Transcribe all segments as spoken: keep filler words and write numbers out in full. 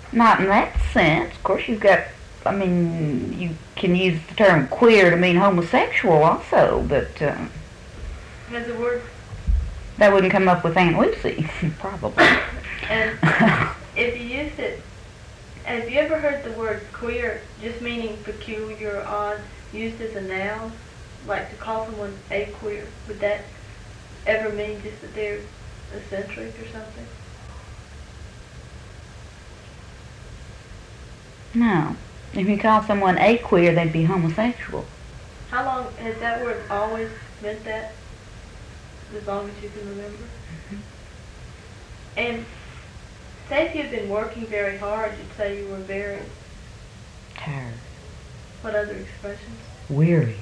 Not in that sense. Of course, you've got. I mean, you can use the term queer to mean homosexual also, but uh, Has the word that wouldn't come up with Aunt Lucy, probably. and if you used it, have you ever heard the word queer just meaning peculiar or odd used as a noun? Like to call someone a queer, would that ever mean just that they're eccentric or something? No. If you call someone a queer, they'd be homosexual. How long has that word always meant that? As long as you can remember. Mm-hmm. And say if you'd been working very hard, you'd say you were very... Tired. What other expressions? Weary.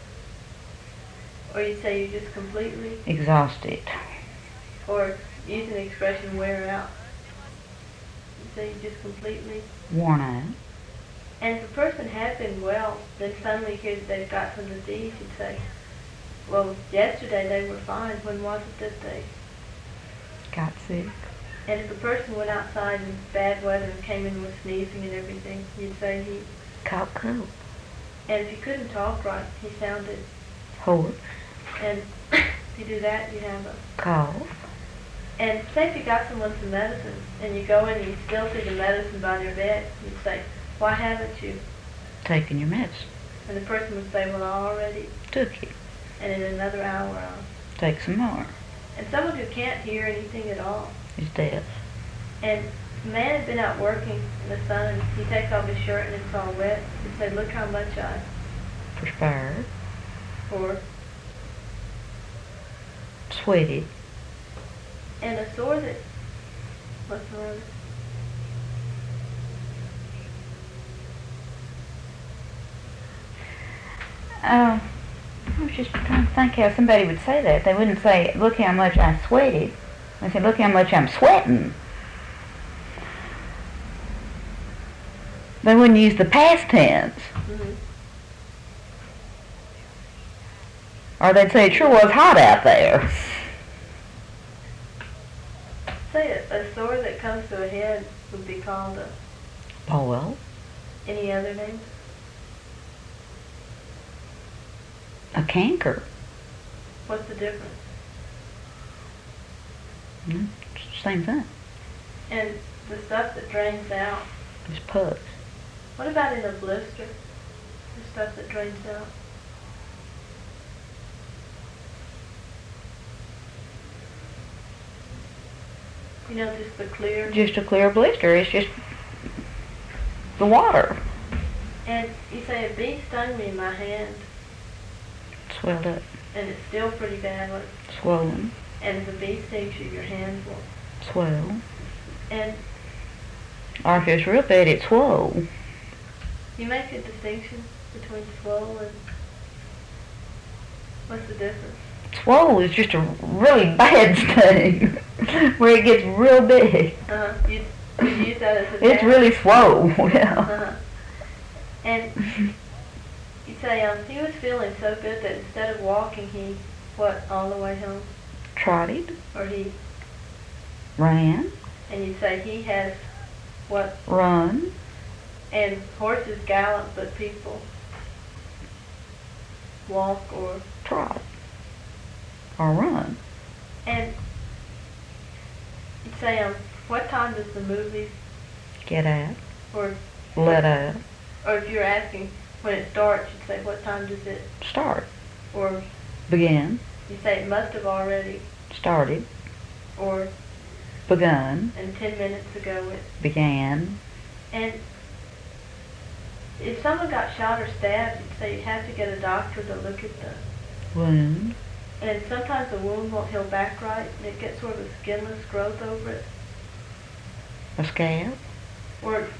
Or you'd say you just completely... Exhausted. Or use an expression, wear out. You'd say you just completely... Worn out. And if a person had been well, then suddenly hear that they've got some disease, you'd say, well, yesterday they were fine. When was it that they... Got sick. And if a person went outside in bad weather and came in with sneezing and everything, you'd say he... Caught cold. And if he couldn't talk right, he sounded... Hoarse. And if you do that, you have a... Cough. And say if you got someone some medicine, and you go in and you still see the medicine by their bed, you'd say, why haven't you? Taking your medicine. And the person would say, well, I already... Took it. And in another hour, I'll... Take some more. And someone who can't hear anything at all. Is deaf. And a man had been out working in the sun, and he takes off his shirt and it's all wet. He'd say, look how much I... Perspired. Or... Sweated. And a sore that... What's the word? Uh, I was just trying to think how somebody would say that. They wouldn't say, look how much I sweated. They say, look how much I'm sweating. They wouldn't use the past tense. Mm-hmm. Or they'd say, it sure was hot out there. Say a, a sore that comes to a head would be called a... Boil. Any other name? A canker. What's the difference? Mm, it's the same thing. And the stuff that drains out. It's pus. What about in a blister? The stuff that drains out. You know, just the clear... Just a clear blister. It's just the water. And you say, a bee stung me in my hand. Swelled up. And it's still pretty badly. Swollen. And if a bee stings you, your hand will... Swell. And... Or if it's real bad, it's swole. You make a distinction between swole and... What's the difference? Swole is just a really bad sting. Where it gets real big. Uh-huh. You, you use that as a... It's really swole, yeah. Uh-huh. And you say, um, he was feeling so good that instead of walking, he, what, all the way home? Trotted. Or he... Ran. And you say he has, what? Run. And horses gallop, but people walk or... Trot. Or run. And you say, um, what time does the movie... Get out. Or... Let out. Or if you're asking when it starts, you'd say, what time does it... Start. Or... Begin. You say, it must have already... Started. Or... Begun. And ten minutes ago it... Began. And... If someone got shot or stabbed, you'd say you have to get a doctor to look at the... Wound. And sometimes the wound won't heal back right, and it gets sort of a skinless growth over it. A scab. Or